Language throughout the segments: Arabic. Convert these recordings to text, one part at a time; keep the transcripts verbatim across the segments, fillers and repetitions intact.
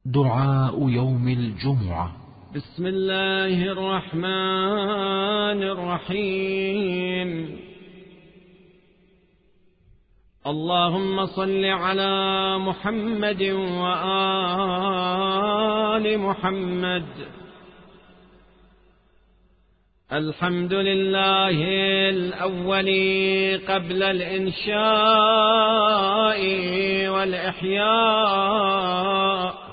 دعاء يوم الجمعة. بسم الله الرحمن الرحيم. اللهم صل على محمد وآل محمد. الحمد لله الأول قبل الإنشاء والإحياء،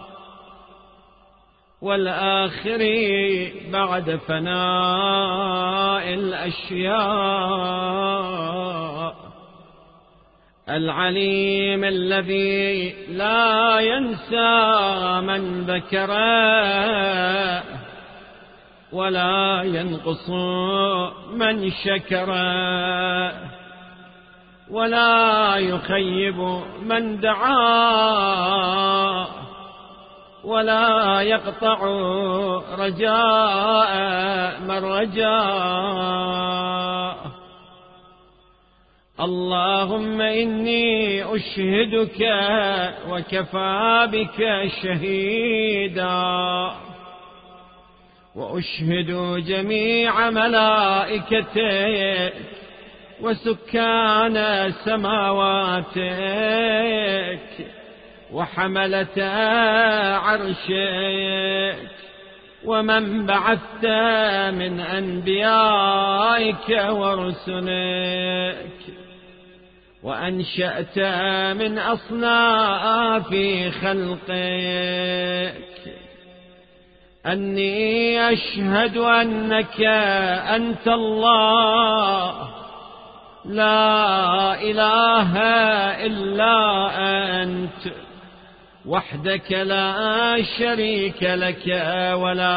والآخر بعد فناء الأشياء، العليم الذي لا ينسى من ذكره ولا ينقص من شكره ولا يخيب من دعاه ولا يقطع رجاء من رجاه. اللهم إني أشهدك وكفى بك شهيدا، وأشهد جميع ملائكتك وسكان سماواتك وحملة عرشك ومن بعثت من أنبيائك ورسلك وأنشأت من أصناف خلقك، أني أشهد أنك أنت الله لا إله إلا أنت وحدك لا شريك لك ولا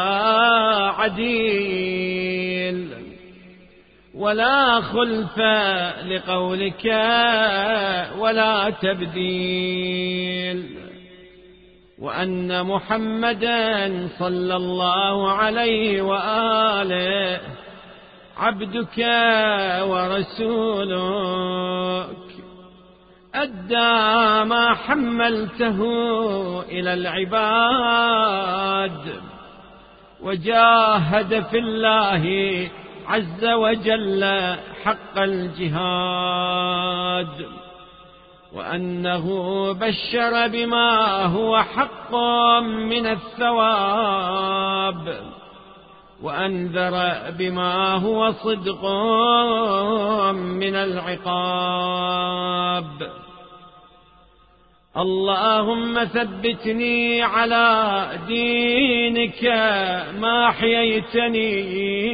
عديل ولا خلف لقولك ولا تبديل، وأن محمدا صلى الله عليه وآله عبدك ورسولك، أدى ما حملته إلى العباد وجاهد في الله عز وجل حق الجهاد، وأنه بشر بما هو حق من الثواب وأنذر بما هو صدق من العقاب. اللهم ثبتني على دينك ما حييتني،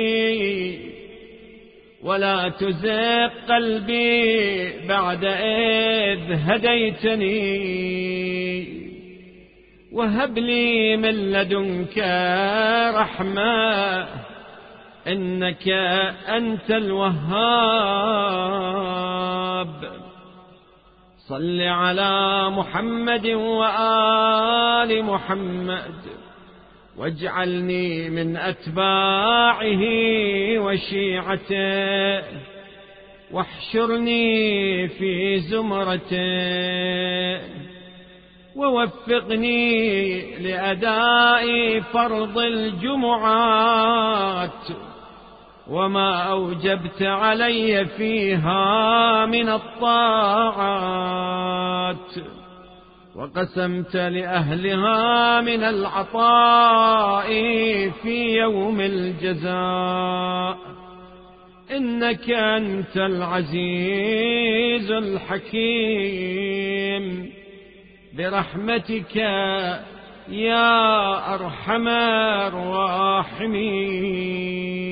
ولا تزغ قلبي بعد إذ هديتني، وهب لي من لدنك رحمة إنك أنت الوهاب. صل على محمد وآل محمد واجعلني من أتباعه وشيعته، واحشرني في زمرته، ووفقني لأداء فرض الجمعات وما أوجبت علي فيها من الطاعات، وقسمت لأهلها من العطاء في يوم الجزاء، إنك أنت العزيز الحكيم، برحمتك يا أرحم الراحمين.